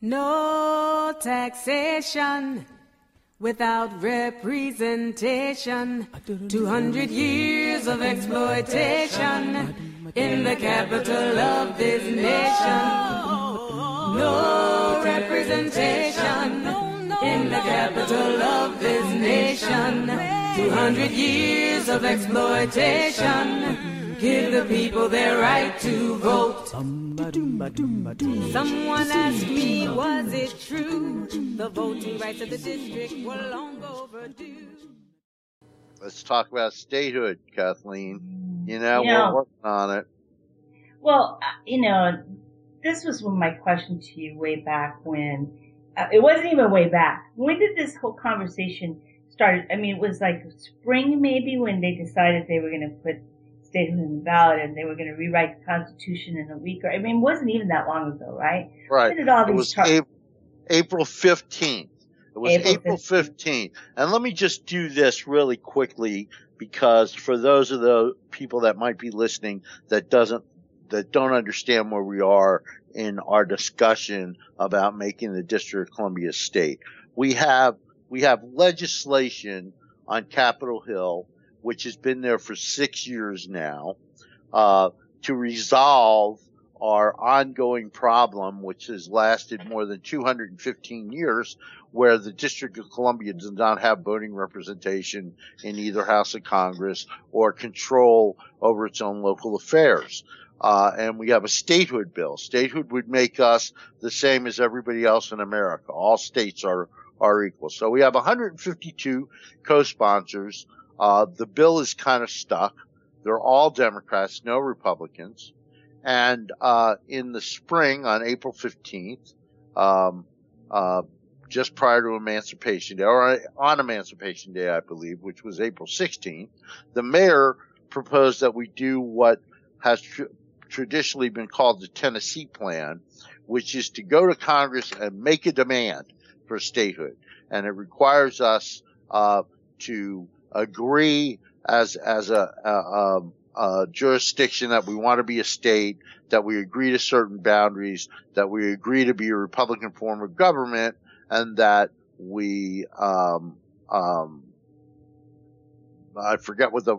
No taxation without representation. 200 years of exploitation in the capital of this nation. No representation in the capital of this nation. 200 years of exploitation. Give the people their right to vote. Someone asked me, was it true? The voting rights of the district were long overdue. Let's talk about statehood, Kathleen. We're working on it. Well, this was my question to you way back when. It wasn't even way back. When did this whole conversation start? I mean, it was like spring maybe when they decided they were going to put statehood in the ballot and they were going to rewrite the Constitution in a week. It wasn't even that long ago, right? Right. When did all it these was April 15th. It was April 15th. And let me just do this really quickly, because for those of the people that might be listening that don't understand where we are in our discussion about making the District of Columbia a state. We have legislation on Capitol Hill, which has been there for 6 years now, to resolve our ongoing problem, which has lasted more than 215 years, where the District of Columbia does not have voting representation in either House of Congress or control over its own local affairs. And we have a statehood bill. Statehood would make us the same as everybody else in America. All states are equal. So we have 152 co-sponsors. The bill is kind of stuck. They're all Democrats, no Republicans. And in the spring, on April 15th, just prior to Emancipation Day, or on Emancipation Day, I believe, which was April 16th, the mayor proposed that we do what has traditionally been called the Tennessee Plan, which is to go to Congress and make a demand for statehood. And it requires us to agree as a jurisdiction that we want to be a state, that we agree to certain boundaries, that we agree to be a Republican form of government, and that we I forget what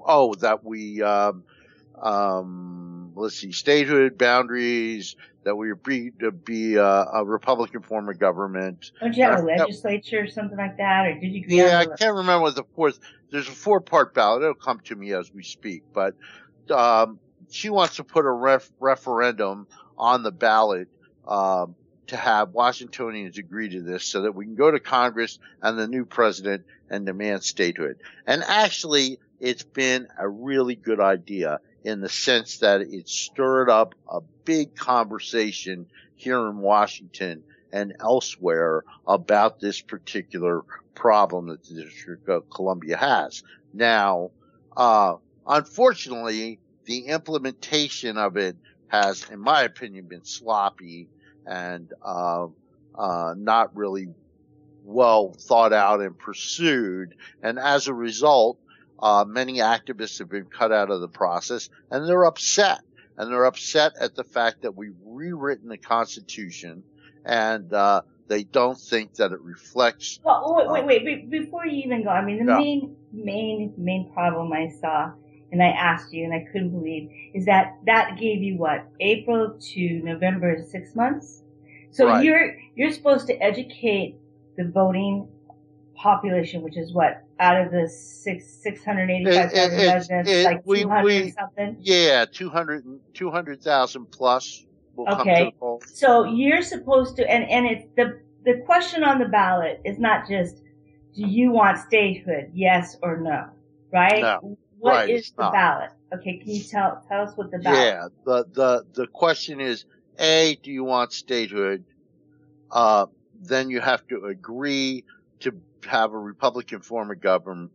let's see, statehood, boundaries, that we agree to be a Republican form of government. Don't you have a legislature or something like that? Or did you agree I can't remember what there's a 4-part ballot. It'll come to me as we speak. But she wants to put a referendum on the ballot to have Washingtonians agree to this so that we can go to Congress and the new president and demand statehood. And actually, it's been a really good idea, in the sense that it stirred up a big conversation here in Washington and elsewhere about this particular problem that the District of Columbia has. Now, unfortunately, the implementation of it has, in my opinion, been sloppy and not really well thought out and pursued. And as a result, many activists have been cut out of the process, and they're upset. And they're upset at the fact that we've rewritten the Constitution, and they don't think that it reflects. Well, wait. Before you even go, the main problem I saw, and I asked you, and I couldn't believe, is that gave you what, April to November, 6 months? So right. You're supposed to educate the voting population, which is what, out of the 685,000 residents, like 200 something? Yeah, 200,000 plus will come to the poll. So you're supposed to, and it's the question on the ballot is not just, do you want statehood, yes or no, right? No. What is the ballot? Okay, can you tell us what the ballot? Yeah, the question is, A, do you want statehood? Then you have to agree to have a Republican form of government.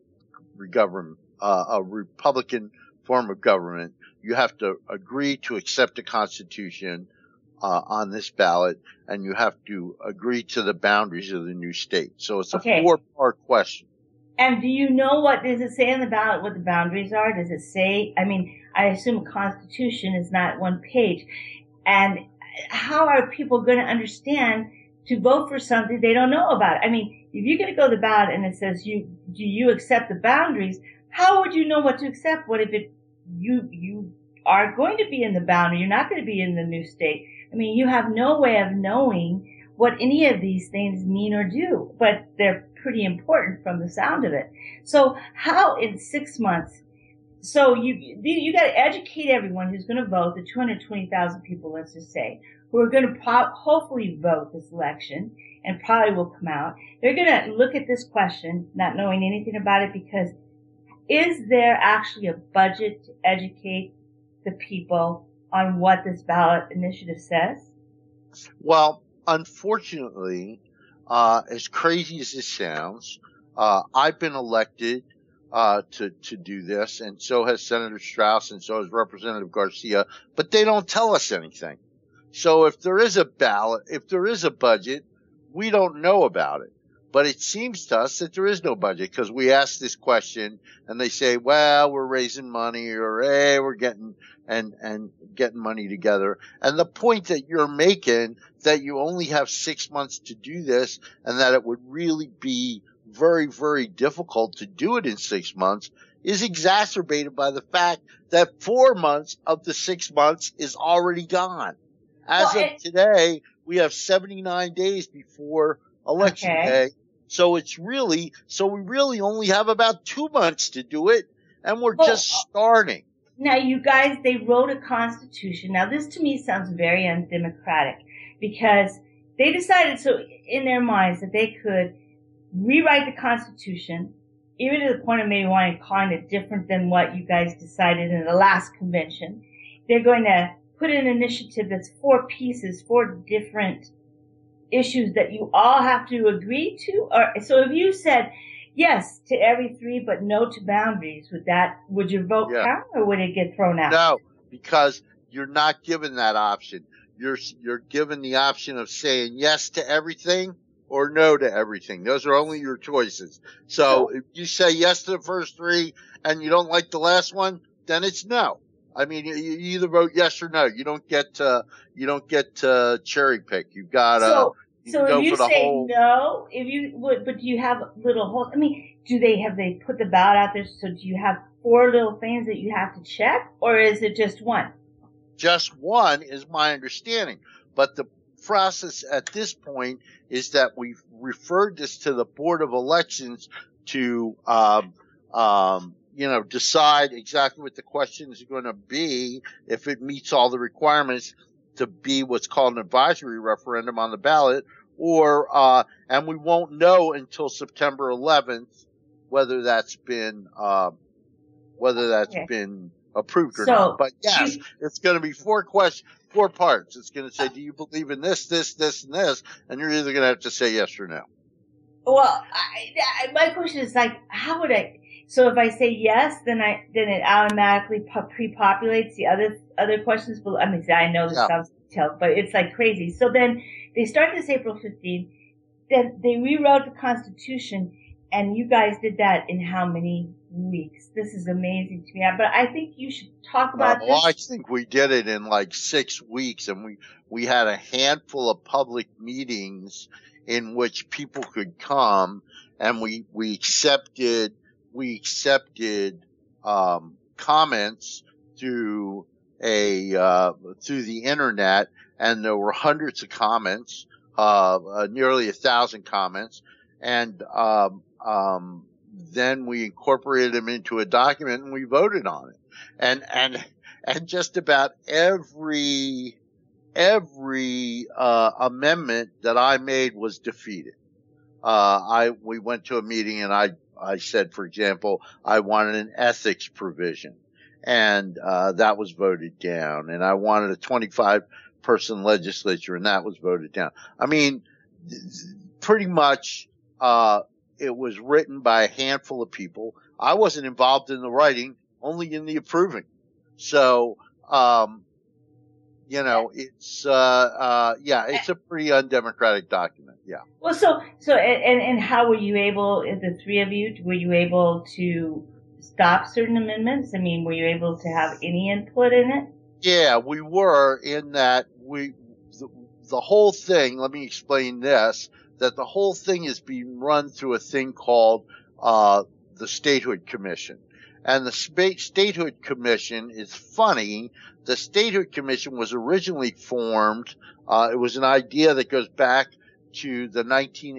You have to agree to accept the Constitution on this ballot, and you have to agree to the boundaries of the new state. So it's a 4-part question. And do you know does it say on the ballot what the boundaries are? Does it say, I assume a Constitution is not one page. And how are people going to understand to vote for something they don't know about. I mean, if you're going to go to the ballot and it says do you accept the boundaries? How would you know what to accept? What if you are going to be in the boundary? You're not going to be in the new state. I mean, you have no way of knowing what any of these things mean or do, but they're pretty important from the sound of it. So how in 6 months, so you got to educate everyone who's going to vote, the 220,000 people, let's just say, who are going to hopefully vote this election and probably will come out. They're going to look at this question, not knowing anything about it, because is there actually a budget to educate the people on what this ballot initiative says? Well, unfortunately, as crazy as this sounds, I've been elected to do this, and so has Senator Strauss, and so has Representative Garcia, but they don't tell us anything. So if there is a ballot, if there is a budget, we don't know about it. But it seems to us that there is no budget, because we ask this question and they say, well, we're raising money, or hey, we're getting getting money together. And the point that you're making, that you only have 6 months to do this, and that it would really be very, very difficult to do it in 6 months, is exacerbated by the fact that 4 months of the 6 months is already gone. As of today, we have 79 days before Election Day. So we really only have about 2 months to do it, and we're just starting. Now, you guys, they wrote a constitution. Now, this to me sounds very undemocratic, because they decided so in their minds that they could rewrite the Constitution, even to the point of maybe wanting to call it different than what you guys decided in the last convention. They're going to put an initiative that's 4 pieces, 4 different issues that you all have to agree to. Or so if you said yes to every 3 but no to boundaries, would your vote count, or would it get thrown out? No, because you're not given that option. You're given the option of saying yes to everything or no to everything. Those are only your choices. So if you say yes to the first 3 and you don't like the last one, then it's no. I mean, you either vote yes or no. You don't get to cherry pick. You've got to So if you say no, but do you have little holes? I mean, have they put the ballot out there? So do you have 4 little things that you have to check, or is it just one? Just one is my understanding. But the process at this point is that we've referred this to the Board of Elections to, decide exactly what the questions are going to be, if it meets all the requirements to be what's called an advisory referendum on the ballot, or, and we won't know until September 11th whether that's been been approved or not. But yes, it's going to be 4 parts. It's going to say, do you believe in this, this, this, and this? And you're either going to have to say yes or no. Well, my question is how would I? So if I say yes, then it automatically pre-populates the other questions. I mean, I know this sounds detailed, but it's crazy. So then they start this April 15th. Then they rewrote the Constitution, and you guys did that in how many weeks? This is amazing to me. But I think you should talk about this. Well, I think we did it in 6 weeks, and we had a handful of public meetings in which people could come, and we accepted comments through the internet, and there were hundreds of comments, nearly 1,000 comments, and then we incorporated them into a document and we voted on it, and just about every amendment that I made was defeated. We went to a meeting and I said, for example, I wanted an ethics provision, and that was voted down. And I wanted a 25-person legislature, and that was voted down. I mean, pretty much it was written by a handful of people. I wasn't involved in the writing, only in the approving. So, it's a pretty undemocratic document. Yeah. Well, so and how were you able, the 3 of you, were you able to stop certain amendments? I mean, were you able to have any input in it? Yeah, we were, in that the whole thing, let me explain this, that the whole thing is being run through a thing called the Statehood Commission. And the Statehood Commission is funny. The Statehood Commission was originally formed. It was an idea that goes back to the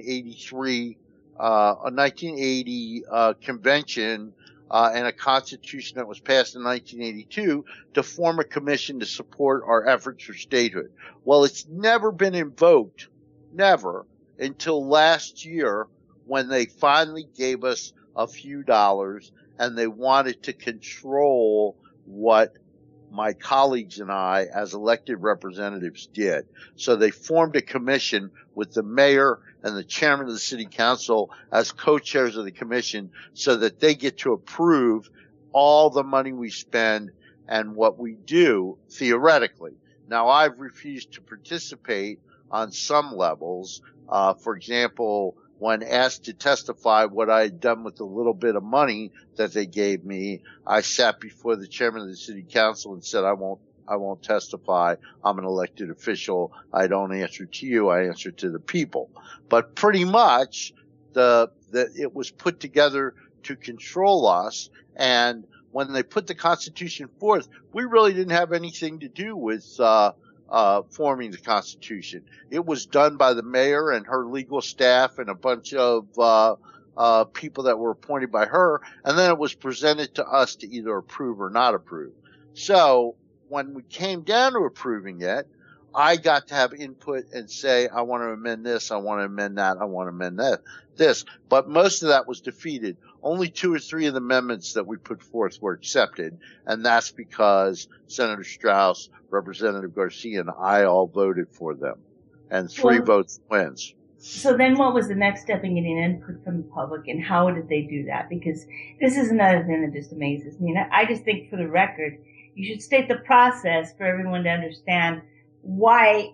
1980 convention and a constitution that was passed in 1982 to form a commission to support our efforts for statehood. Well, it's never been invoked, never, until last year when they finally gave us a few dollars and they wanted to control what my colleagues and I as elected representatives did. So they formed a commission with the mayor and the chairman of the city council as co-chairs of the commission so that they get to approve all the money we spend and what we do theoretically. Now, I've refused to participate on some levels. For example, when asked to testify what I had done with the little bit of money that they gave me, I sat before the chairman of the city council and said, I won't testify. I'm an elected official. I don't answer to you. I answer to the people. But pretty much it was put together to control us. And when they put the Constitution forth, we really didn't have anything to do with forming the Constitution. It was done by the mayor and her legal staff and a bunch of people that were appointed by her, and then it was presented to us to either approve or not approve. So when we came down to approving it, I got to have input and say, I want to amend this, I want to amend that, I want to amend this. But most of that was defeated. Only 2 or 3 of the amendments that we put forth were accepted, and that's because Senator Strauss, Representative Garcia, and I all voted for them. And 3 votes wins. So then what was the next step in getting input from the public, and how did they do that? Because this is another thing that just amazes me. And I just think, for the record, you should state the process for everyone to understand why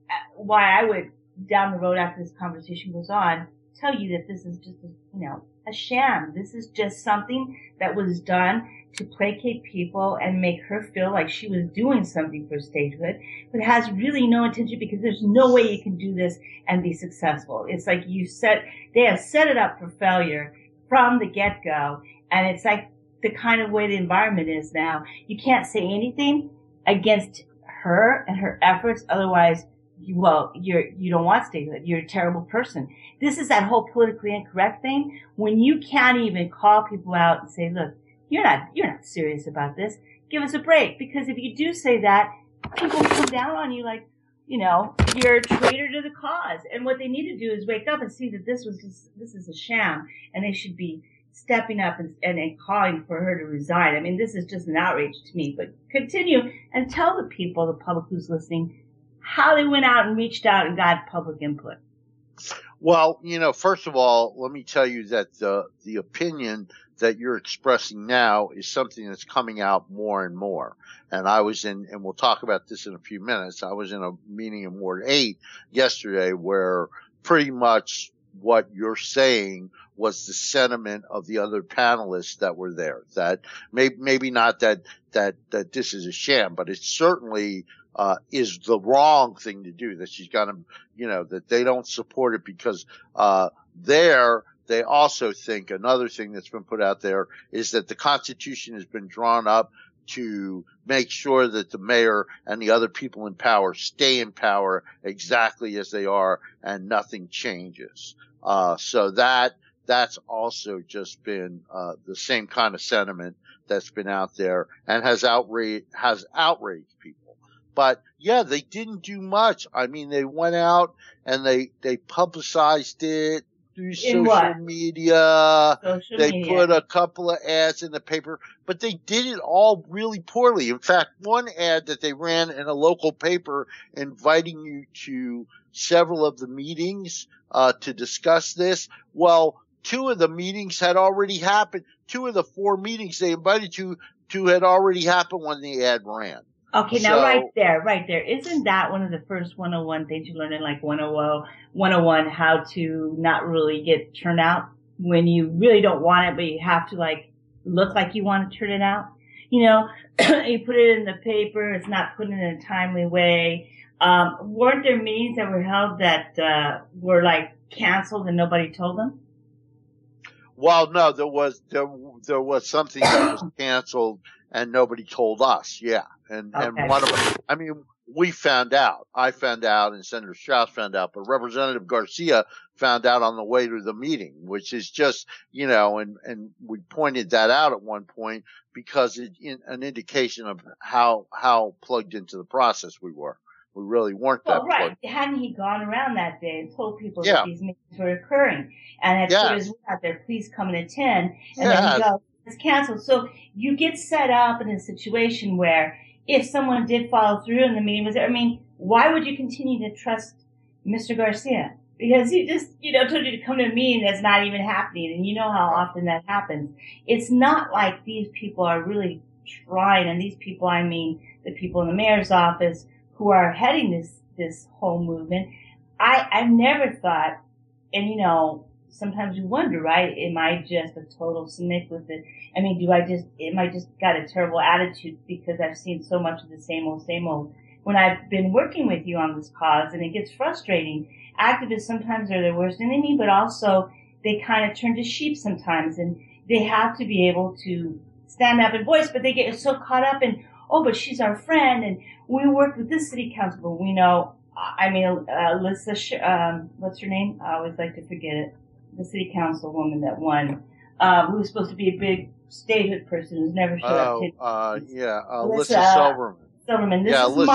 I would, down the road after this conversation goes on, tell you that this is just a sham. This is just something that was done to placate people and make her feel like she was doing something for statehood, but has really no intention, because there's no way you can do this and be successful. It's like they have set it up for failure from the get-go, and it's like the kind of way the environment is now. You can't say anything against her and her efforts, otherwise, you don't want statehood. You're a terrible person. This is that whole politically incorrect thing, when you can't even call people out and say, look, you're not serious about this. Give us a break. Because if you do say that, people come down on you like, you're a traitor to the cause. And what they need to do is wake up and see that this is a sham, and they should be stepping up and calling for her to resign. I mean, this is just an outrage to me. But continue and tell the people, the public who's listening, how they went out and reached out and got public input. Well, first of all, let me tell you that the opinion that you're expressing now is something that's coming out more and more. And and we'll talk about this in a few minutes, I was in a meeting in Ward 8 yesterday where pretty much what you're saying was the sentiment of the other panelists that were there. That maybe not that this is a sham, but it certainly is the wrong thing to do, that she's got to, that they don't support it because they also think another thing that's been put out there is that the Constitution has been drawn up to make sure that the mayor and the other people in power stay in power exactly as they are and nothing changes. So that's also just been the same kind of sentiment that's been out there and has outraged people. But yeah, they didn't do much. I mean, they went out and they publicized it through social media. They put a couple of ads in the paper, but they did it all really poorly. In fact, one ad that they ran in a local paper inviting you to several of the meetings to discuss this. Well, 2 of the meetings had already happened. 2 of the 4 meetings they invited you to had already happened when the ad ran. Okay, now right there. Isn't that one of the first 101 things you learn in like 101, how to not really get turnout when you really don't want it, but you have to like look like you want to turn it out? You put it in the paper, it's not put in a timely way. weren't there meetings that were held that were like canceled and nobody told them? Well, no, there was something that was canceled and nobody told us. Yeah. And one of them, I mean, we found out. I found out and Senator Strauss found out, but Representative Garcia found out on the way to the meeting, which is just, and we pointed that out at one point because it's an indication of how plugged into the process we were. We really weren't that right. Hadn't he gone around that day and told people that these meetings were occurring and had put his word out there, please come and attend, and then he goes, it's canceled. So you get set up in a situation where if someone did follow through and the meeting was there, I mean, why would you continue to trust Mr. Garcia? Because he just, told you to come to a meeting that's not even happening, and you know how often that happens. It's not like these people are really trying, and these people, I mean, the people in the mayor's office who are heading this whole movement. I've never thought, and sometimes you wonder, right? Am I just a total cynic with it? I mean, am I just got a terrible attitude because I've seen so much of the same old? When I've been working with you on this cause, and it gets frustrating. Activists sometimes are their worst enemy, but also they kind of turn to sheep sometimes, and they have to be able to stand up and voice, but they get so caught up in, oh, but she's our friend, and we worked with this city council, but we know, Alyssa, what's her name? I always like to forget it. The city council woman that won, who was supposed to be a big statehood person who's never showed up. Alyssa Silverman.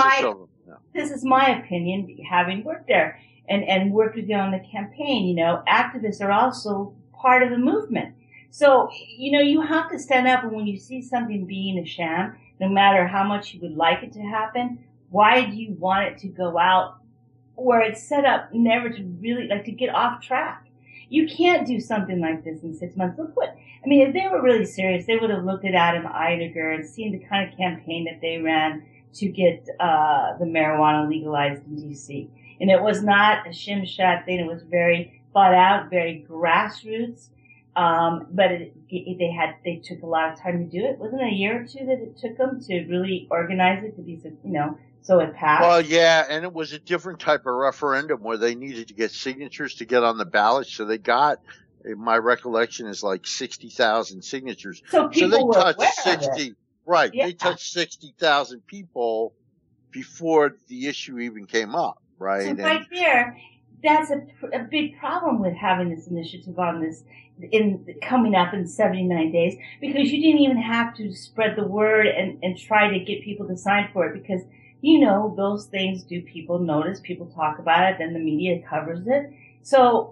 This is my opinion, having worked there and worked with you on the campaign. Activists are also part of the movement. So, you have to stand up, and when you see something being a sham, no matter how much you would like it to happen, why do you want it to go out where it's set up never to really, to get off track? You can't do something like this in 6 months. If they were really serious, they would have looked at Adam Einiger and seen the kind of campaign that they ran to get the marijuana legalized in D.C. And it was not a shim-shat thing. It was very thought out, very grassroots. But they took a lot of time to do it. Wasn't it a year or two that it took them to really organize it to be, so it passed? Well, yeah, and it was a different type of referendum where they needed to get signatures to get on the ballot. So they got, my recollection is 60,000 signatures. So they touched 60, right? Yeah. They touched 60,000 people before the issue even came up, right? So right there, that's a big problem with having this initiative on this coming up in 79 days, because you didn't even have to spread the word and try to get people to sign for it, because those things do people notice, people talk about it, then the media covers it. So,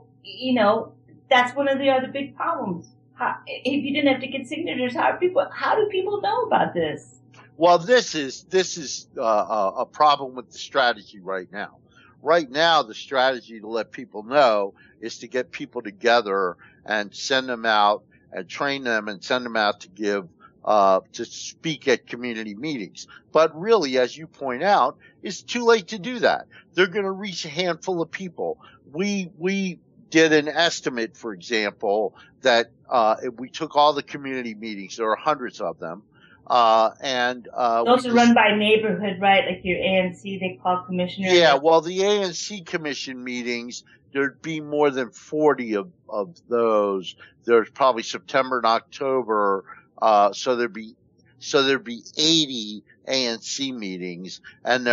that's one of the other big problems. If you didn't have to get signatures, how do people know about this? Well, this is a problem with the strategy right now. Right now, the strategy to let people know is to get people together and send them out and train them and send them out to give to speak at community meetings. But really, as you point out, it's too late to do that. They're going to reach a handful of people. We did an estimate, for example, that if we took all the community meetings, there are hundreds of them, those are run by neighborhood, right? Like your ANC, they call commissioners. Yeah, well, the ANC commission meetings, there'd be more than 40 of those. There's probably September and October. So there'd be 80 ANC meetings, and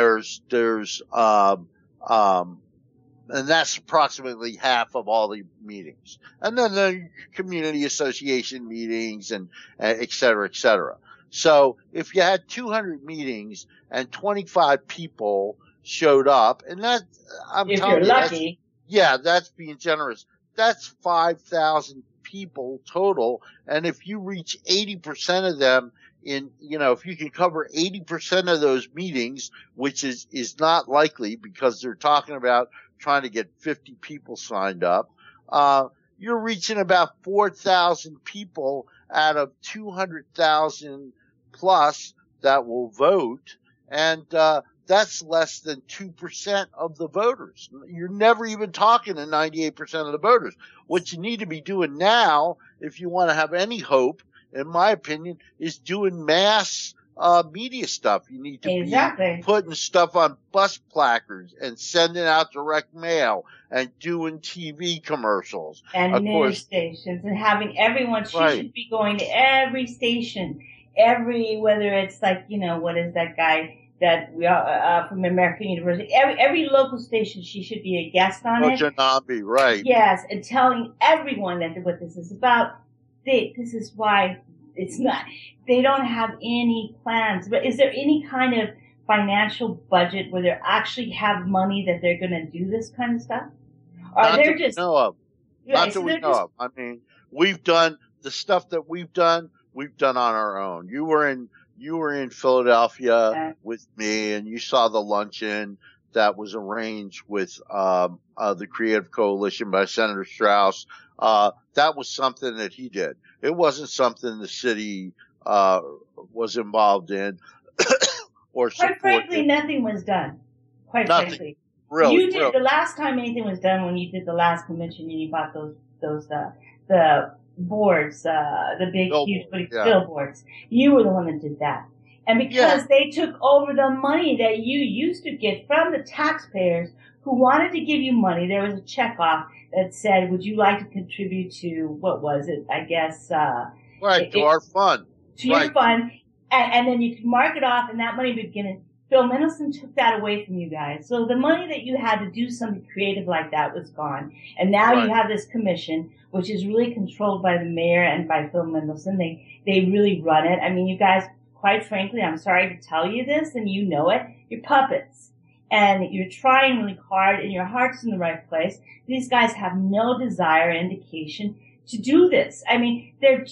and that's approximately half of all the meetings. And then the community association meetings and et cetera, et cetera. So if you had 200 meetings and 25 people showed up, and that, if you're lucky. That's being generous. That's 5,000 people total. And if you reach 80% of them if you can cover 80% of those meetings, which is not likely because they're talking about trying to get 50 people signed up, you're reaching about 4,000 people out of 200,000 plus that will vote. And, that's less than 2% of the voters. You're never even talking to 98% of the voters. What you need to be doing now, if you want to have any hope, in my opinion, is doing mass media stuff. You need to Exactly. be putting stuff on bus placards and sending out direct mail and doing TV commercials. And of news course, stations and having everyone, she right. should be going to every station, whether it's like, what is that guy that we are, from American University, every local station, she should be a guest on it. Janambi, right. Yes, and telling everyone that what this is about. This is why it's not, they don't have any plans. But is there any kind of financial budget where they actually have money that they're going to do this kind of stuff? Or Not they're that just, we know of. yeah, Not that so we they're know just, of. I mean, we've done the stuff that we've done on our own. You were in Philadelphia with me, and you saw the luncheon that was arranged with the Creative Coalition by Senator Strauss. That was something that he did. It wasn't something the city was involved in or supported. Quite frankly, nothing was done. Quite Nothing. frankly. Really, You did the last time anything was done when you did the last convention and you bought the boards, the big huge billboards. You were the one that did that. And because they took over the money that you used to get from the taxpayers who wanted to give you money, there was a check off that said, would you like to contribute to, what was it? I guess, to our fund. To your fund. And then you could mark it off and that money would begin. Phil Mendelssohn took that away from you guys. So the money that you had to do something creative like that was gone. And now you have this commission, which is really controlled by the mayor and by Phil Mendelssohn. They really run it. I mean, you guys, quite frankly, I'm sorry to tell you this, and you know it, you're puppets. And you're trying really hard, and your heart's in the right place. These guys have no desire or indication to do this. I mean, they're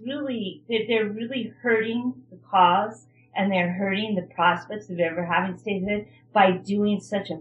really hurting the cause, and they're hurting the prospects of ever having statehood by doing such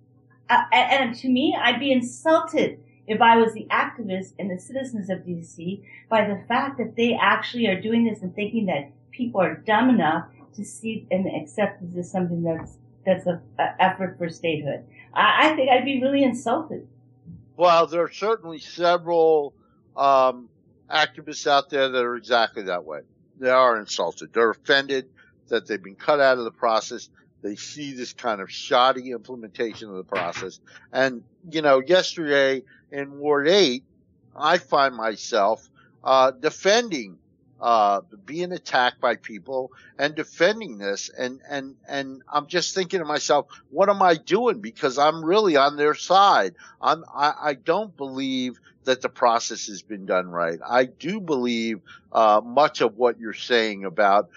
and to me, I'd be insulted if I was the activists and the citizens of DC by the fact that they actually are doing this and thinking that people are dumb enough to see and accept this as something that's an effort for statehood. I think I'd be really insulted. Well, there are certainly several activists out there that are exactly that way. They are insulted. They're offended that they've been cut out of the process. They see this kind of shoddy implementation of the process. And, yesterday in Ward 8, I find myself defending being attacked by people and defending this. And I'm just thinking to myself, what am I doing? Because I'm really on their side. I don't believe that the process has been done right. I do believe, much of what you're saying about,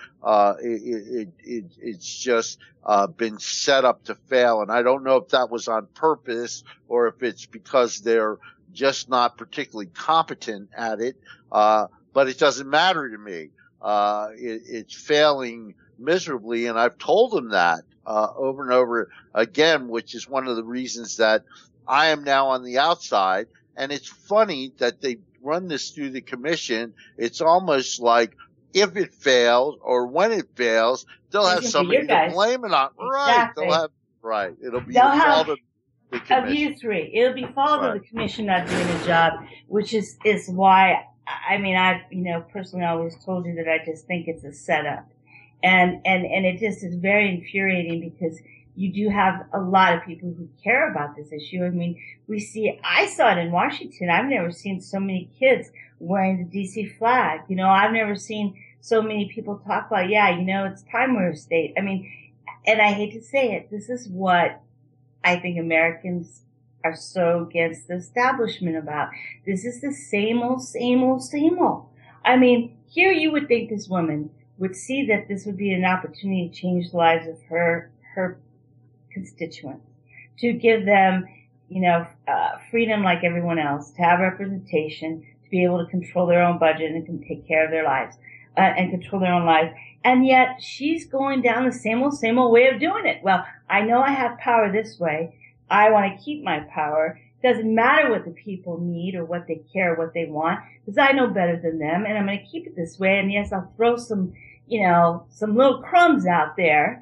it's just, been set up to fail. And I don't know if that was on purpose or if it's because they're just not particularly competent at it. But it doesn't matter to me. It's failing miserably, and I've told them that over and over again, which is one of the reasons that I am now on the outside. And it's funny that they run this through the commission. It's almost like if it fails or when it fails, they'll have somebody to blame it on. Exactly. Right. It'll be the fault of the commission. Of you three. It'll be fault of the commission not doing the job, which is why. I mean, I've, personally always told you that I just think it's a setup. And it just is very infuriating because you do have a lot of people who care about this issue. I mean, I saw it in Washington. I've never seen so many kids wearing the DC flag. I've never seen so many people talk about, it's time we're a state. I mean, and I hate to say it, this is what I think Americans are so against the establishment about. This is the same old, same old, same old. I mean, here you would think this woman would see that this would be an opportunity to change the lives of her constituents, to give them, freedom like everyone else, to have representation, to be able to control their own budget and can take care of their lives, and control their own lives. And yet she's going down the same old way of doing it. Well, I know I have power this way. I want to keep my power. It doesn't matter what the people need or what they care, or what they want, because I know better than them, and I'm going to keep it this way. And yes, I'll throw some little crumbs out there,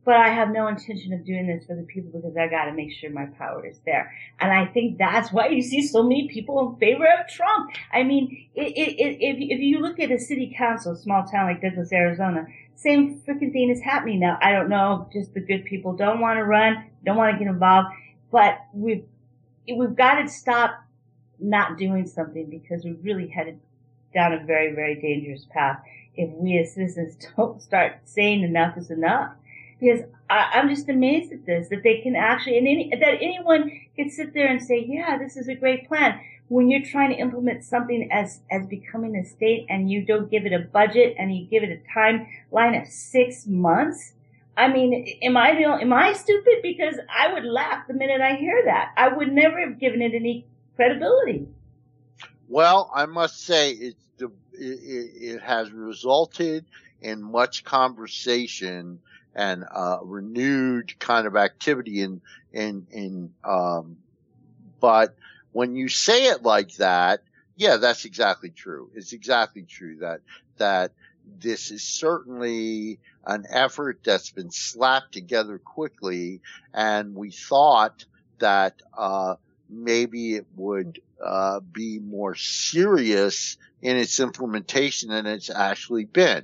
but I have no intention of doing this for the people because I got to make sure my power is there. And I think that's why you see so many people in favor of Trump. I mean, if you look at a city council, a small town like Douglas, Arizona, same freaking thing is happening now. I don't know, just the good people don't want to run, don't want to get involved, but we've got to stop not doing something because we're really headed down a very, very dangerous path if we as citizens don't start saying enough is enough. Because I'm just amazed at this, that they can actually, that anyone can sit there and say, yeah, this is a great plan. When you're trying to implement something as becoming a state and you don't give it a budget and you give it a timeline of 6 months. I mean, am I stupid? Because I would laugh the minute I hear that. I would never have given it any credibility. Well, I must say it has resulted in much conversation and renewed kind of activity but when you say it like that, yeah, that's exactly true. It's exactly true that this is certainly an effort that's been slapped together quickly, and we thought that maybe it would be more serious in its implementation than it's actually been.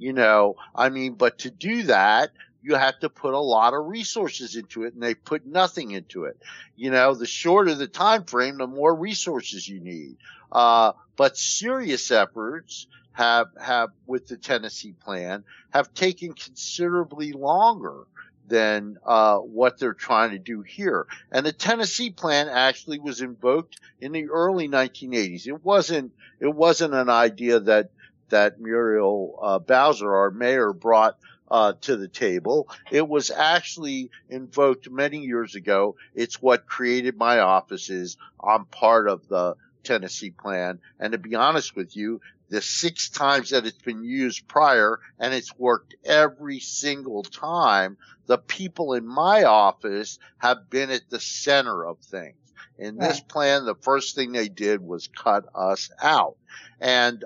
But to do that, you have to put a lot of resources into it, and they put nothing into it. The shorter the time frame, the more resources you need. But serious efforts have with the Tennessee plan have taken considerably longer than what they're trying to do here. And the Tennessee plan actually was invoked in the early 1980s. It wasn't an idea that Muriel Bowser, our mayor, brought to the table. It was actually invoked many years ago. It's what created my offices. I'm part of the Tennessee plan. And to be honest with you, the 6 times that it's been used prior, and it's worked every single time, the people in my office have been at the center of things. In this plan, the first thing they did was cut us out. And,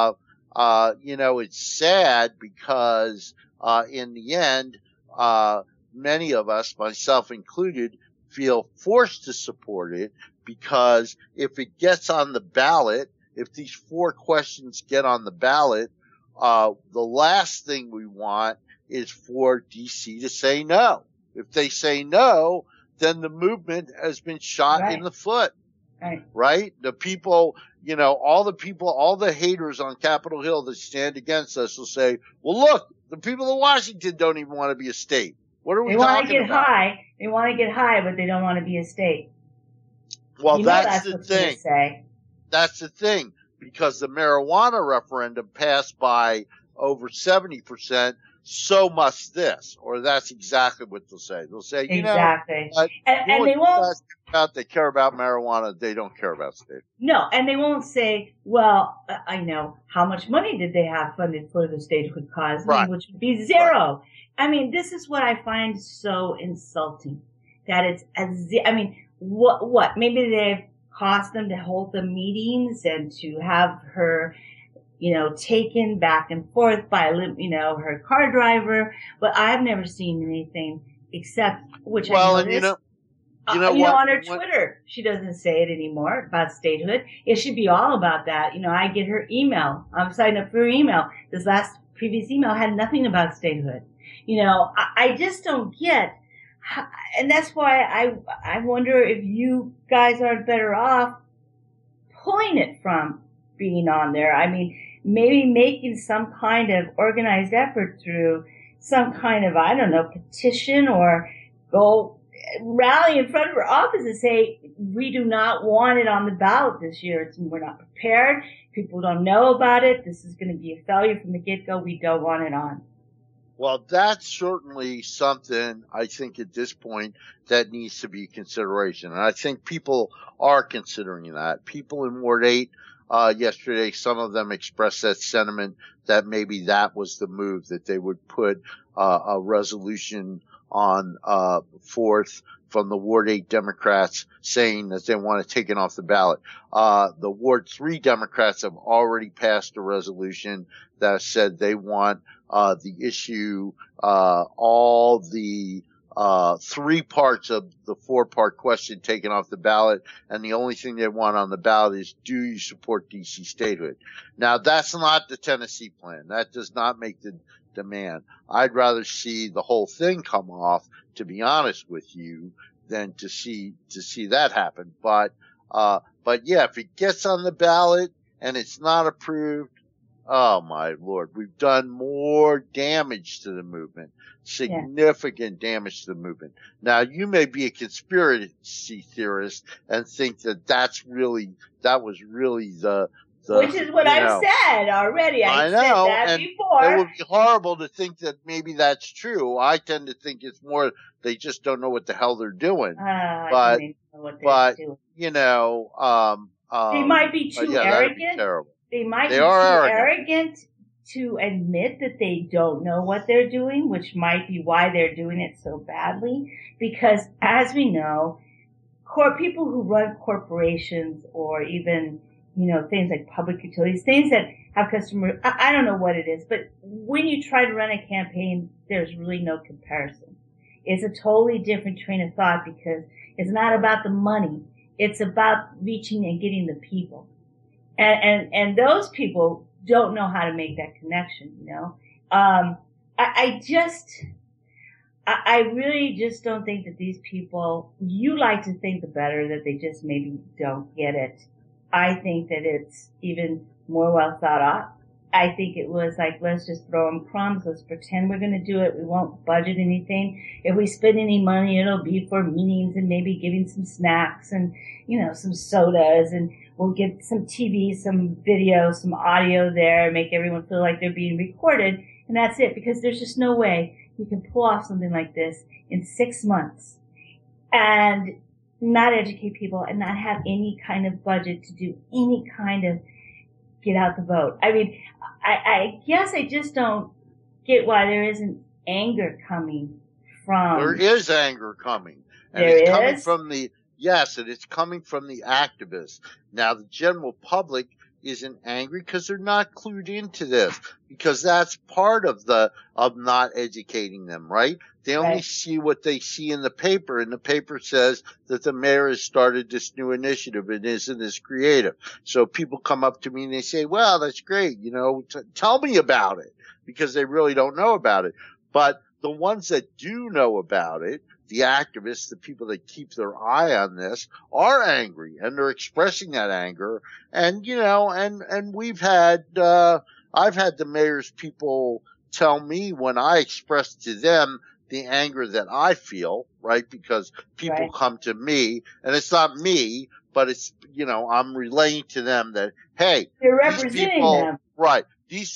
it's sad because in the end, many of us, myself included, feel forced to support it because if it gets on the ballot, if these 4 questions get on the ballot, the last thing we want is for DC to say no. If they say no, then the movement has been shot in the foot. Right? The people, all the haters on Capitol Hill that stand against us will say, well, look, the people of Washington don't even want to be a state. What are we talking about? They want to get high, but they don't want to be a state. Well, that's the thing. That's the thing, because the marijuana referendum passed by over 70%, so must this, or that's exactly what they'll say. They'll say, exactly. And they won't. They care about marijuana. They don't care about state. No, and they won't say, well, I know how much money did they have funded for the statehood cause, which would be zero. I mean, this is what I find so insulting, that it's what? Maybe they've cost them to hold the meetings and to have her, taken back and forth by, her car driver. But I've never seen anything except, which I noticed. On her Twitter, she doesn't say it anymore about statehood. It should be all about that. I get her email. I'm signed up for her email. This previous email had nothing about statehood. I just don't get, and that's why I wonder if you guys aren't better off pulling it from being on there. I mean, maybe making some kind of organized effort through some kind of, petition, or go rally in front of her office and say, we do not want it on the ballot this year. We're not prepared. People don't know about it. This is going to be a failure from the get-go. We don't want it on. Well, that's certainly something I think at this point that needs to be consideration. And I think people are considering that. People in Ward 8, yesterday, some of them expressed that sentiment that maybe that was the move, that they would put a resolution on forth from the Ward 8 Democrats saying that they want to take it off the ballot. The Ward 3 Democrats have already passed a resolution that said they want the issue, all the 3 parts of the 4-part question taken off the ballot, and the only thing they want on the ballot is, do you support DC statehood? Now, that's not the Tennessee plan. That does not make the demand. I'd rather see the whole thing come off, to be honest with you, than to see that happen. But yeah, if it gets on the ballot and it's not approved, oh my Lord, we've done more damage to the movement, significant damage to the movement. Now, you may be a conspiracy theorist and think that that was really the which is what I've said already. I know, said that before. It would be horrible to think that maybe that's true. I tend to think it's more they just don't know what the hell they're doing. But doing. They might be too arrogant. They might be too arrogant to admit that they don't know what they're doing, which might be why they're doing it so badly. Because as we know, people who run corporations or even things like public utilities, things that have customers, I don't know what it is, but when you try to run a campaign, there's really no comparison. It's a totally different train of thought because it's not about the money. It's about reaching and getting the people. And those people don't know how to make that connection, I really just don't think that these people, you like to think the better that they just maybe don't get it. I think that it's even more well thought out. I think it was like, let's just throw them crumbs. Let's pretend we're going to do it. We won't budget anything. If we spend any money, it'll be for meetings and maybe giving some snacks and, some sodas, and we'll get some TV, some video, some audio there, make everyone feel like they're being recorded. And that's it, because there's just no way you can pull off something like this in 6 months and not educate people and not have any kind of budget to do any kind of get out the vote. I mean, I guess I just don't get why there isn't anger coming from. There is anger coming. And there it's is? Coming from and it's coming from the activists. Now, the general public isn't angry because they're not clued into this, because that's part of not educating them, right? They only see what they see in the paper, and the paper says that the mayor has started this new initiative and isn't as creative. So people come up to me and they say, well, that's great, tell me about it, because they really don't know about it. But the ones that do know about it, the activists, the people that keep their eye on this, are angry, and they're expressing that anger. And, and we've had, I've had the mayor's people tell me when I express to them the anger that I feel, right? Because people come to me, and it's not me, but it's, I'm relaying to them that, hey, you're representing them. Right.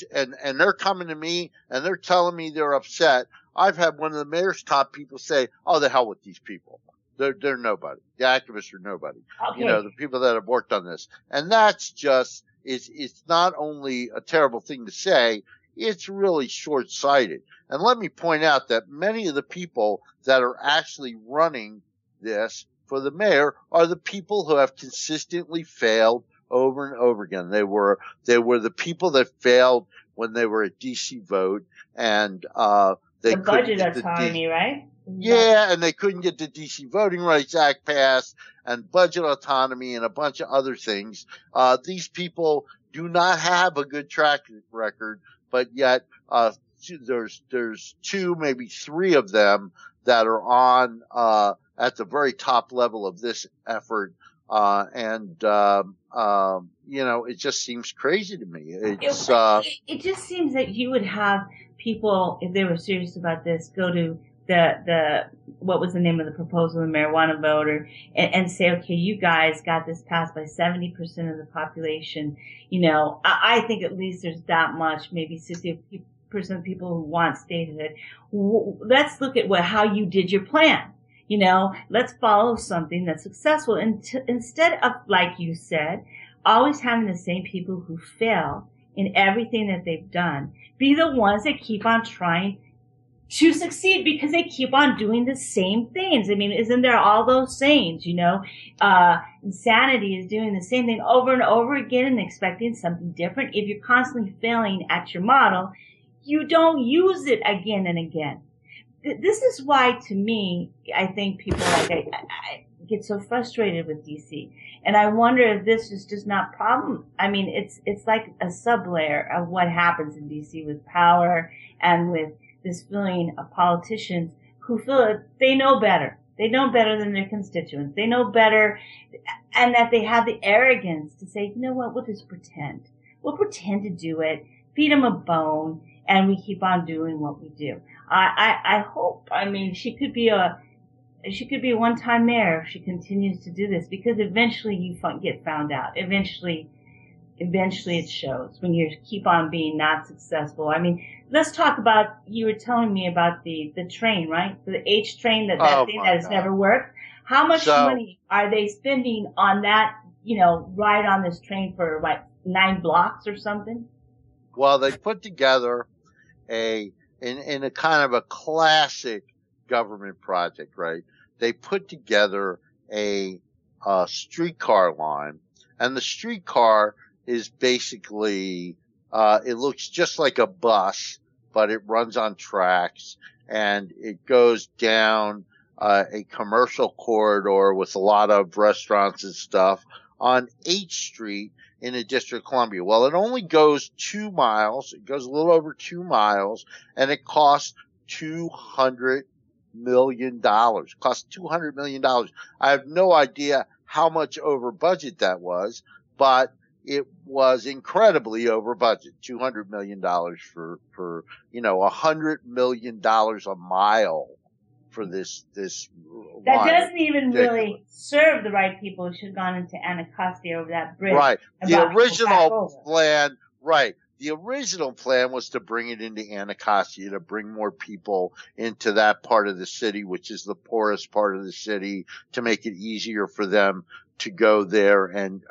And they're coming to me and they're telling me they're upset. I've had one of the mayor's top people say, oh, the hell with these people. They're nobody. The activists are nobody. Okay. The people that have worked on this. And that's just, it's not only a terrible thing to say, it's really short-sighted. And let me point out that many of the people that are actually running this for the mayor are the people who have consistently failed over and over again. They were the people that failed when they were at DC Vote, and they the budget autonomy, right? Yeah, and they couldn't get the DC Voting Rights Act passed, and budget autonomy, and a bunch of other things. These people do not have a good track record, but yet there's 2, maybe 3 of them that are on at the very top level of this effort. It just seems crazy to me. It just seems that you would have people, if they were serious about this, go to what was the name of the proposal, the marijuana voter, and say, okay, you guys got this passed by 70% of the population. I think at least there's that much, maybe 60% of people who want statehood. Let's look at how you did your plan. Let's follow something that's successful. And instead of, like you said, always having the same people who fail in everything that they've done, be the ones that keep on trying to succeed because they keep on doing the same things. I mean, isn't there all those sayings, insanity is doing the same thing over and over again and expecting something different. If you're constantly failing at your model, you don't use it again and again. This is why, to me, I think people I get so frustrated with DC, and I wonder if this is just not problem. I mean, it's like a sublayer of what happens in DC with power and with this feeling of politicians who feel that they know better. They know better than their constituents. They know better, and that they have the arrogance to say, you know what, we'll just pretend. We'll pretend to do it, feed them a bone, and we keep on doing what we do. I hope, I mean, she could be a one-time mayor if she continues to do this, because eventually you get found out. Eventually it shows when you keep on being not successful. I mean, let's talk about, you were telling me about the train, right? The H train, that thing that has never worked. How much money are they spending on that, ride on this train for like 9 blocks or something? Well, they put together in a kind of a classic government project, right? They put together a streetcar line, and the streetcar is basically, it looks just like a bus, but it runs on tracks, and it goes down a commercial corridor with a lot of restaurants and stuff on 8th Street in the District of Columbia. Well, it only goes 2 miles. It goes a little over 2 miles, and it costs $200 million. It costs $200 million. I have no idea how much over budget that was, but it was incredibly over budget. $200 million for $100 million a mile for this that line. Doesn't even really serve the right people who should have gone into Anacostia over that bridge. Right. The original plan was to bring it into Anacostia, to bring more people into that part of the city, which is the poorest part of the city, to make it easier for them to go there and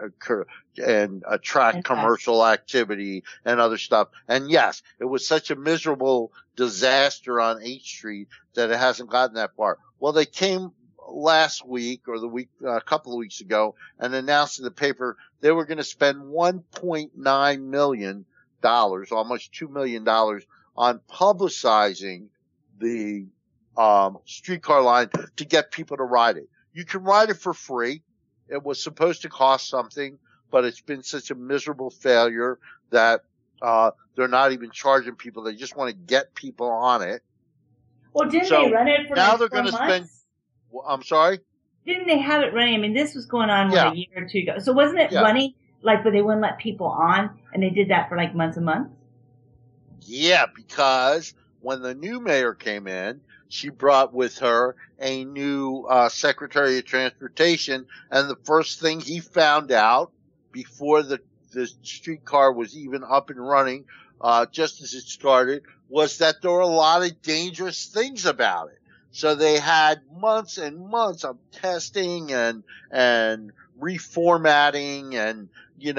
attract commercial activity and other stuff. And yes, it was such a miserable disaster on 8th Street that it hasn't gotten that far. Well, they came last week or a couple of weeks ago and announced in the paper they were going to spend $1.9 million, almost $2 million, on publicizing the streetcar line to get people to ride it. You can ride it for free. It was supposed to cost something, but it's been such a miserable failure that they're not even charging people. They just want to get people on it. Well, didn't they run it for now like they're 4 months? I'm sorry? Didn't they have it running? I mean, this was going on a year or two ago. So wasn't it running like where they wouldn't let people on, and they did that for like months and months? Yeah, because when the new mayor came in, she brought with her a new Secretary of Transportation, and the first thing he found out before the streetcar was even up and running, just as it started, was that there were a lot of dangerous things about it. So they had months and months of testing and reformatting and,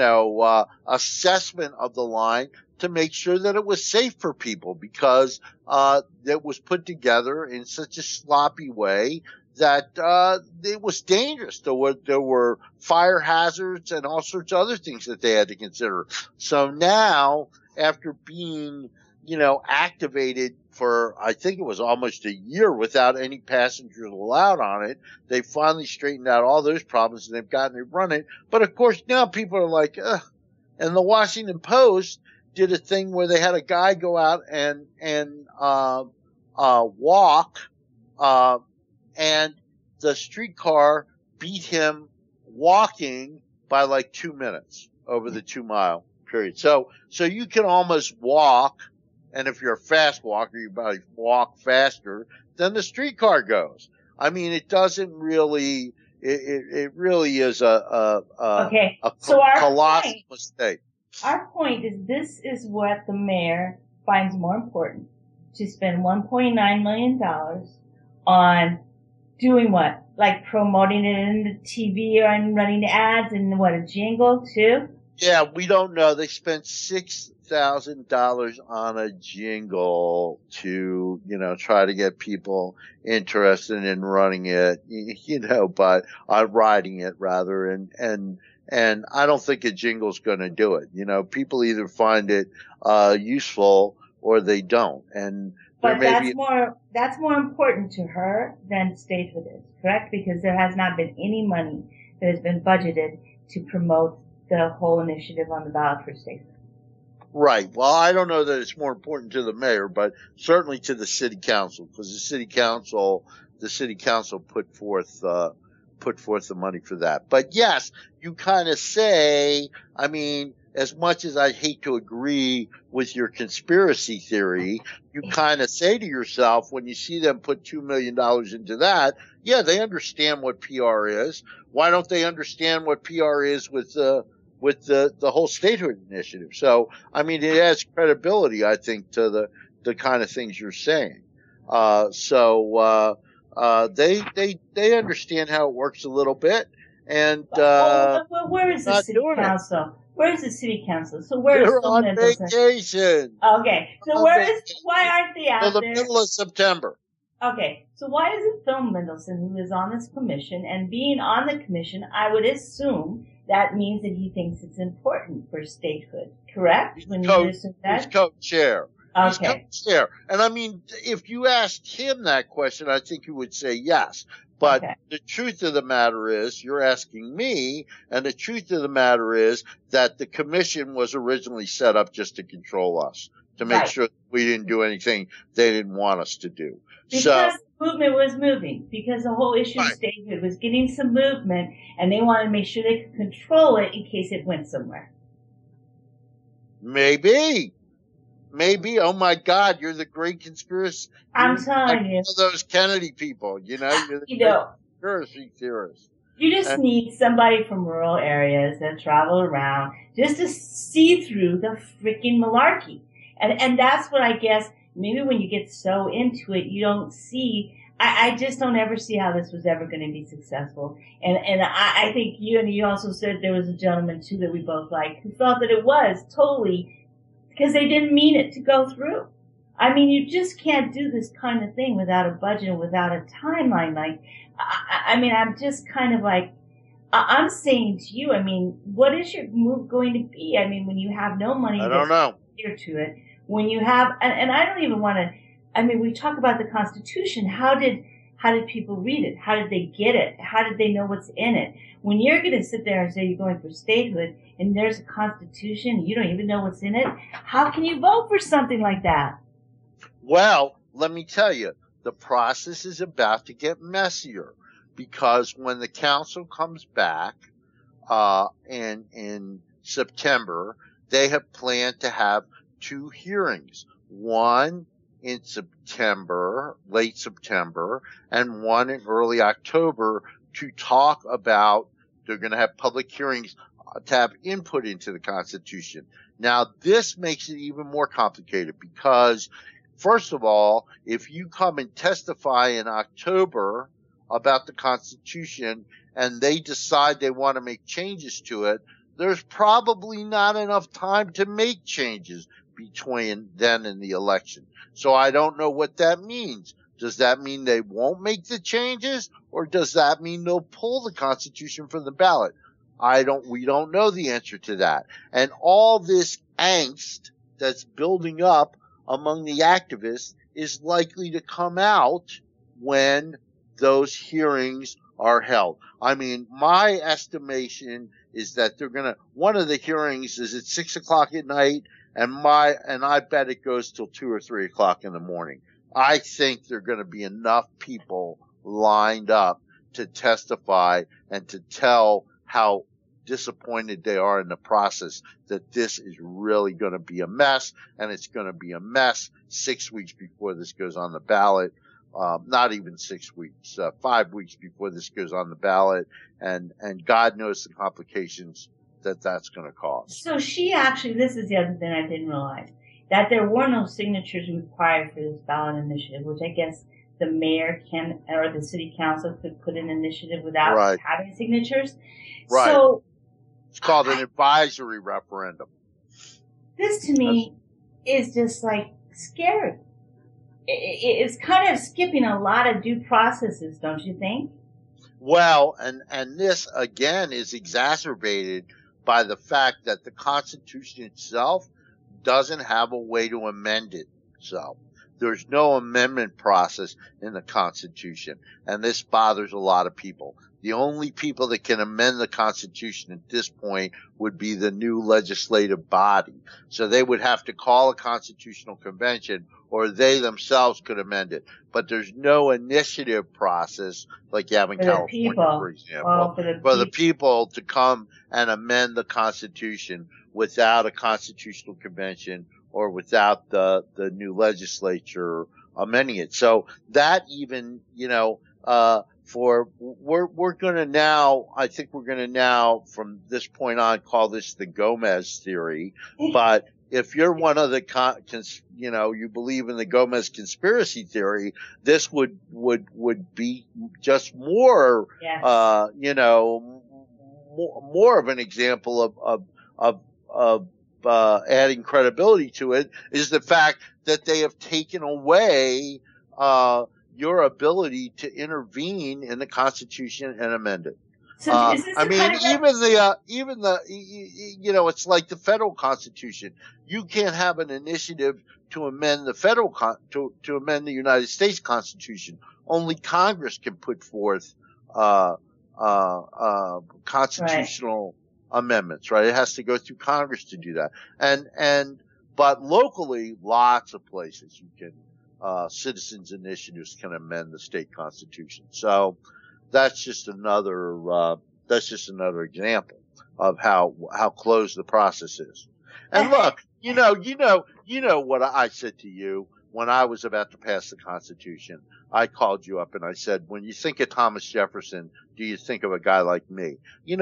assessment of the line to make sure that it was safe for people, because it was put together in such a sloppy way that it was dangerous. There were fire hazards and all sorts of other things that they had to consider. So now, after being activated for, I think it was almost a year without any passengers allowed on it, they finally straightened out all those problems and they've gotten it running. But of course now people are like, ugh. And the Washington Post did a thing where they had a guy go out and walk, and the streetcar beat him walking by like 2 minutes over the 2 mile period. So you can almost walk, and if you're a fast walker, you probably walk faster than the streetcar goes. I mean, it doesn't really, it really is a colossal mistake. Our point is, this is what the mayor finds more important, to spend $1.9 million on doing what? Like promoting it in the TV and running ads and what, a jingle too? Yeah, we don't know. They spent $6,000 on a jingle to, try to get people interested in running it, but riding it rather. And I don't think a jingle's going to do it. People either find it useful or they don't. And but that's more important to her than statehood is, correct? Because there has not been any money that has been budgeted to promote the whole initiative on the ballot for statehood. Right. Well, I don't know that it's more important to the mayor, but certainly to the city council, because the city council put forth the money for that. But yes, you kind of say, I mean, as much as I hate to agree with your conspiracy theory, you kind of say to yourself, when you see them put $2 million into that, yeah, they understand what PR is. Why don't they understand what PR is with the whole statehood initiative? So, I mean, it adds credibility, I think, to the kind of things you're saying. They understand how it works a little bit. And, well, where is the city council? Where is the city council? So where is Phil Mendelsson? Vacation. Okay. So why aren't they out there? The middle of September. Okay. So why isn't Phil Mendelsson, who is on this commission, and being on the commission, I would assume that means that he thinks it's important for statehood, correct? He's co-chair. Okay. He's co-chair. And I mean, if you asked him that question, I think he would say yes. But the truth of the matter is, you're asking me, and the truth of the matter is that the commission was originally set up just to control us, to make sure that we didn't do anything they didn't want us to do. Because the movement was moving, because the whole issue of statehood was getting some movement, and they wanted to make sure they could control it in case it went somewhere. Maybe. Oh my God, you're the great conspiracy. I'm telling you. One of those Kennedy people, you know, you're the conspiracy theorist. You just need somebody from rural areas that travel around just to see through the freaking malarkey. And that's what I guess, maybe when you get so into it, you don't see, I just don't ever see how this was ever going to be successful. And I think you also said there was a gentleman too that we both liked who felt that it was totally, because they didn't mean it to go through. I mean, you just can't do this kind of thing without a budget and without a timeline. Like, I mean, I'm just kind of like, I'm saying to you, I mean, what is your move going to be? I mean, when you have no money, I don't know. Here to it, when you have, and I don't even want to. I mean, we talk about the Constitution. How did people read it? How did they get it? How did they know what's in it? When you're going to sit there and say you're going for statehood and there's a Constitution, you don't even know what's in it, how can you vote for something like that? Well, let me tell you, the process is about to get messier, because when the council comes back in September, they have planned to have 2 hearings, one in September, late September, and one in early October, to talk about, they're going to have public hearings to have input into the Constitution. Now, this makes it even more complicated, because, first of all, if you come and testify in October about the Constitution and they decide they want to make changes to it, there's probably not enough time to make changes between then and the election. So I don't know what that means. Does that mean they won't make the changes, or does that mean they'll pull the Constitution from the ballot? We don't know the answer to that. And all this angst that's building up among the activists is likely to come out when those hearings are held. I mean, my estimation is that one of the hearings is at 6:00 at night, and I bet it goes till 2 or 3 o'clock in the morning. I think there are going to be enough people lined up to testify and to tell how disappointed they are in the process, that this is really going to be a mess, and it's going to be a mess 6 weeks before this goes on the ballot. Not even 6 weeks, 5 weeks before this goes on the ballot, and God knows the complications that's going to cause. So this is the other thing I didn't realize, that there were no signatures required for this ballot initiative, which I guess the mayor can, or the city council could put an initiative without having signatures. Right. So it's called an advisory referendum. This to me is just like scary. It's kind of skipping a lot of due processes, don't you think? Well, and this again is exacerbated by the fact that the Constitution itself doesn't have a way to amend it. So there's no amendment process in the Constitution, and this bothers a lot of people. The only people that can amend the Constitution at this point would be the new legislative body. So they would have to call a constitutional convention, or they themselves could amend it. But there's no initiative process like you have in California, for example, for the people to come and amend the Constitution without a constitutional convention or without the new legislature amending it. So that even, we're going to now, I think we're going to now, from this point on, call this the Gomez theory. But if you're one of the, you believe in the Gomez conspiracy theory, this would be just more, yes. More of an example of adding credibility to it, is the fact that they have taken away, your ability to intervene in the Constitution and amend it. So is this it's like the federal Constitution. You can't have an initiative to amend the to amend the United States Constitution. Only Congress can put forth, constitutional amendments, right? It has to go through Congress to do that. But locally, lots of places you can, citizens initiatives can amend the state constitution. So that's just another example of how closed the process is. And look, you know what I said to you when I was about to pass the Constitution. I called you up and I said, when you think of Thomas Jefferson, do you think of a guy like me?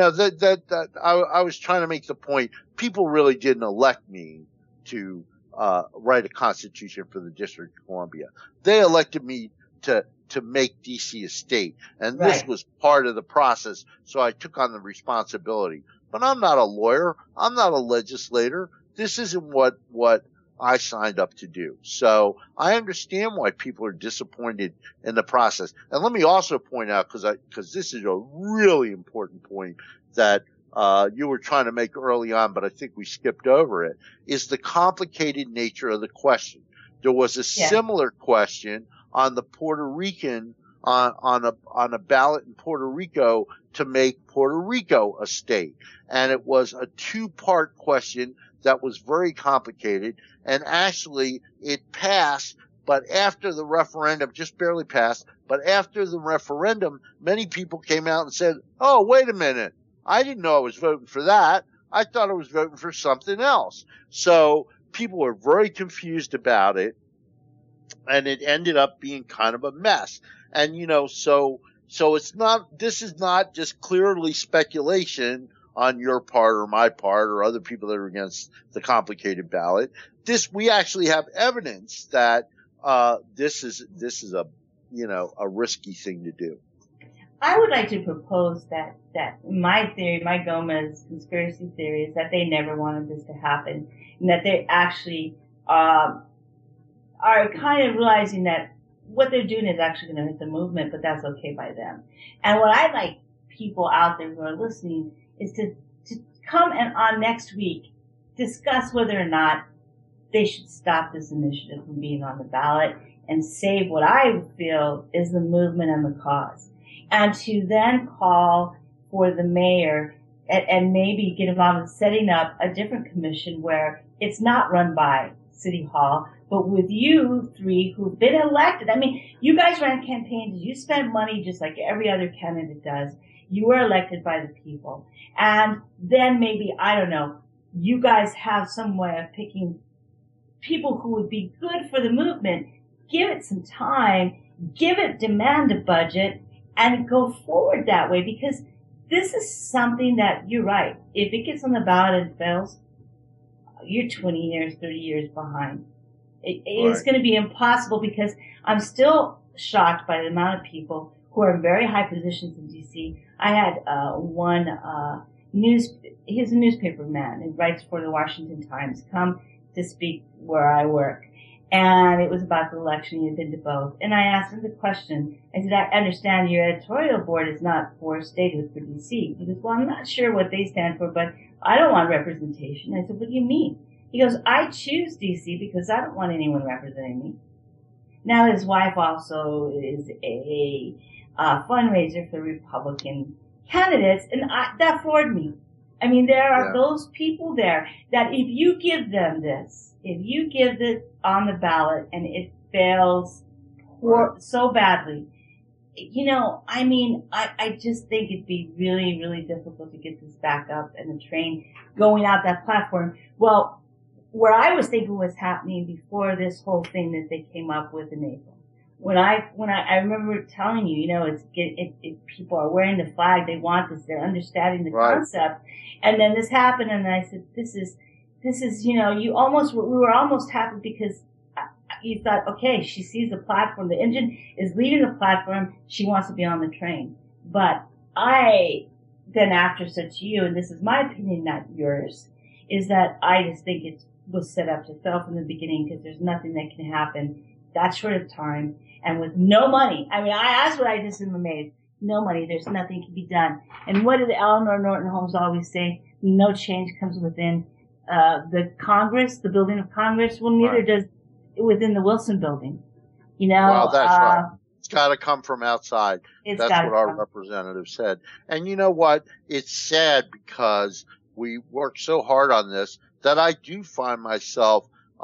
I was trying to make the point, people really didn't elect me to write a constitution for the District of Columbia. They elected me to make DC a state. And this was part of the process. So I took on the responsibility. But I'm not a lawyer. I'm not a legislator. This isn't what I signed up to do. So I understand why people are disappointed in the process. And let me also point out, because this is a really important point that you were trying to make early on, but I think we skipped over it, is the complicated nature of the question. There was a similar question on the Puerto Rican, on a ballot in Puerto Rico to make Puerto Rico a state. And it was a two-part question that was very complicated. And actually it passed, but after the referendum, just barely passed, but after the referendum, many people came out and said, oh, wait a minute. I didn't know I was voting for that. I thought I was voting for something else. So people were very confused about it, and it ended up being kind of a mess. And, so this is not just clearly speculation on your part or my part or other people that are against the complicated ballot. We actually have evidence that, this is a risky thing to do. I would like to propose that my theory, my Gomez conspiracy theory, is that they never wanted this to happen, and that they actually are kind of realizing that what they're doing is actually going to hit the movement, but that's okay by them. And what I'd like people out there who are listening is to come and on next week discuss whether or not they should stop this initiative from being on the ballot and save what I feel is the movement and the cause. And to then call for the mayor and maybe get involved in setting up a different commission where it's not run by City Hall, but with you three who've been elected. I mean, you guys ran campaigns, you spent money just like every other candidate does. You were elected by the people. And then maybe, I don't know, you guys have some way of picking people who would be good for the movement. Give it some time, demand a budget, and go forward that way, because this is something that, you're right, if it gets on the ballot and fails, you're 20 years, 30 years behind. It's going to be impossible, because I'm still shocked by the amount of people who are in very high positions in D.C. I had he's a newspaper man and writes for the Washington Times, come to speak where I work. And it was about the election. He had been to both. And I asked him the question. I said, I understand your editorial board is not for statehood for D.C. He goes, well, I'm not sure what they stand for, but I don't want representation. I said, what do you mean? He goes, I choose DC because I don't want anyone representing me. Now his wife also is a fundraiser for Republican candidates, and that floored me. I mean, there are those people there that if you give them this, if you give it on the ballot and it fails so badly, you know, I mean, I just think it'd be really, really difficult to get this back up and the train going out that platform. Well, where I was thinking was happening before this whole thing that they came up with in April. When I remember telling you, you know, if people are wearing the flag, they want this, they're understanding the concept. And then this happened and I said, this is, you know, we were almost happy because you thought, okay, she sees the platform, the engine is leaving the platform, she wants to be on the train. But I then after said to you, and this is my opinion, not yours, is that I just think it was set up to fail from the beginning because there's nothing that can happen that short of time and with no money. I mean, that's what I just am amazed. No money, there's nothing can be done. And what did Eleanor Norton Holmes always say? No change comes within the Congress, the building of Congress. Well, neither does within the Wilson building. You know, well, that's right. It's got to come from outside. That's what our representative said. And you know what? It's sad because we worked so hard on this that I do find myself,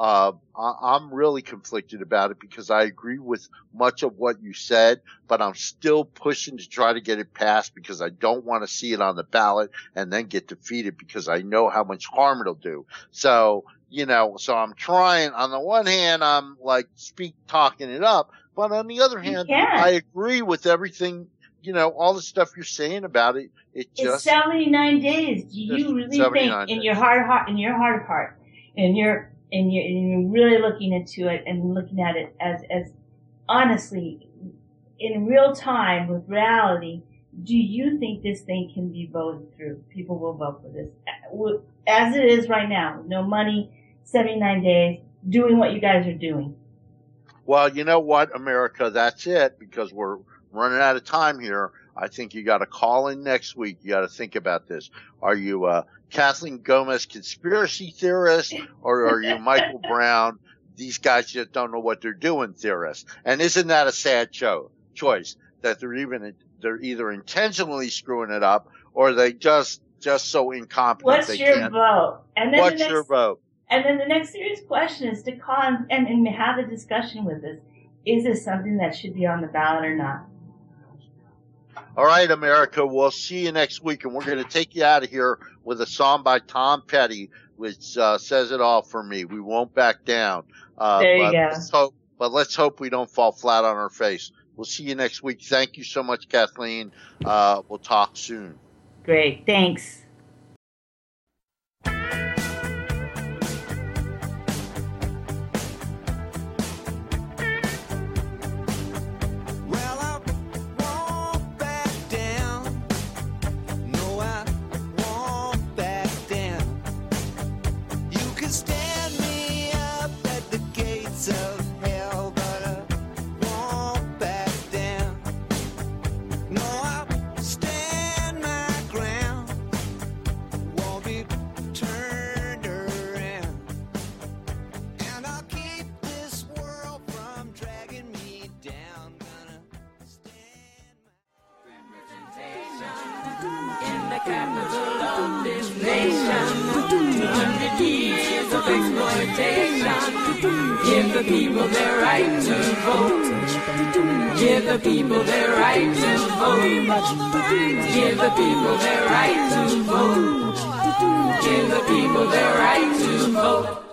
I'm really conflicted about it because I agree with much of what you said, but I'm still pushing to try to get it passed because I don't want to see it on the ballot and then get defeated because I know how much harm it'll do. So, you know, so I'm trying. On the one hand, I'm like talking it up, but on the other hand, I agree with everything, you know, all the stuff you're saying about it. It's 79 days. Do you really think in your heart of heart, and you're really looking into it and looking at it as honestly in real time with reality, do you think this thing can be voted through? People will vote for this as it is right now. No money, 79 days, doing what you guys are doing. Well, you know what, America, that's it because we're running out of time here. I think you got to call in next week. You got to think about this. Are you a Kathleen Gomez conspiracy theorist or are you Michael Brown? These guys just don't know what they're doing theorist. And isn't that a sad choice that they're either intentionally screwing it up or they just so incompetent. What's your vote? And then what's your vote? And then the next serious question is to call and have a discussion with us. Is this something that should be on the ballot or not? All right, America, we'll see you next week, and we're going to take you out of here with a song by Tom Petty, which says it all for me. We won't back down. There you go. Let's hope we don't fall flat on our face. We'll see you next week. Thank you so much, Kathleen. We'll talk soon. Great. Thanks. Give the people their right to vote. Give the people their right to vote. Give the people their right to vote. Give the people their right to vote.